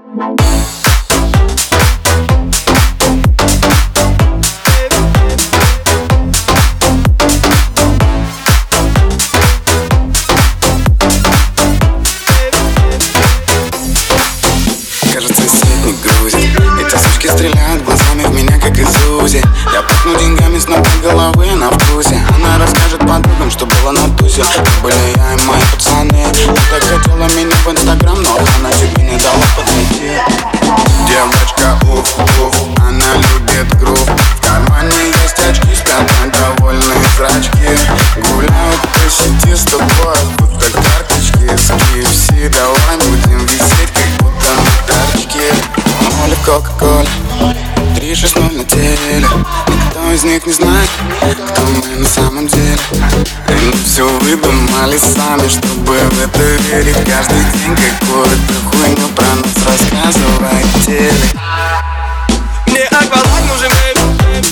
Кажется, свет не грузит. Эти сучки стреляют глазами в меня, как из УЗИ. Я пахну деньгами с ног до головы, она в вкусе. Она расскажет подругам, что было на тусе. Были я и мои пацаны. Ты так хотела меня в инстаграм, но она тебе не дала подойти. Девочка, уф, уф, она любит грув. В кармане есть очки, спят довольные зрачки. Гуляют по сети с тобой, будто карточки с KFC. Давай будем висеть, как будто мы тарточки. Оля в Кока-Коле, 360 на теле. Никто из них не знает, кто мы на самом деле. Они все выдумали сами, чтобы в это верить. Каждый день какую-то хуйню про нас рассказывает теле. Мне акваланг нужен, бэйб.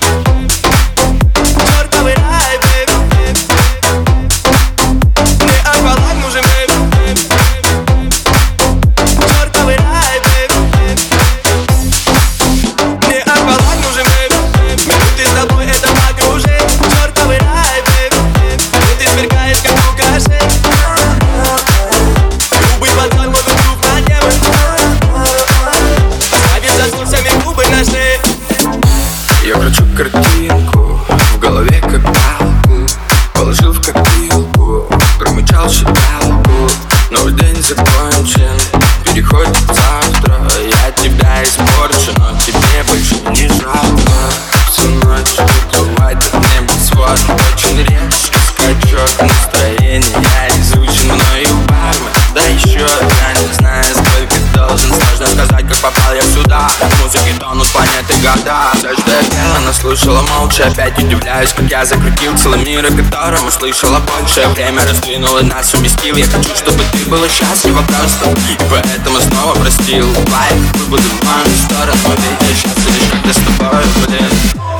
Чёртовый рай, бэйб. Мне акваланг нужен, бэйб. Чёртовый рай, бэйб. Мне акваланг нужен, бэйб. Минуты с тобой это покружит. Чёртовый рай, бэйб. Ты сверкаешь, как укажи. Губы поцелуй вокруг на небо. Оставив за вкусами губы на шее. Я кручу картинку в голове, как палку. Положил в копилку, промычал считалку. Новый день закончен, переходит завтра. Я тебя испорчу, но тебе больше не жалко. Всю ночь выплывает от неба свод. Очень резкий скачок настроения. Я изучен мною парма. Да еще я не знаю, сколько должен. Сложно сказать, как попал я сюда. Музыки тонут планеты года. Все, что я пел, она слушала молча. Опять удивляюсь, как я закрутил целый мир, о котором услышала больше. Время раздвинуло нас, уместил. Я хочу, чтобы ты была счастлива просто. И поэтому снова простил. Лайф, мы будем в одну сторону. Ведь я счастлив лишь когда с тобой, блин.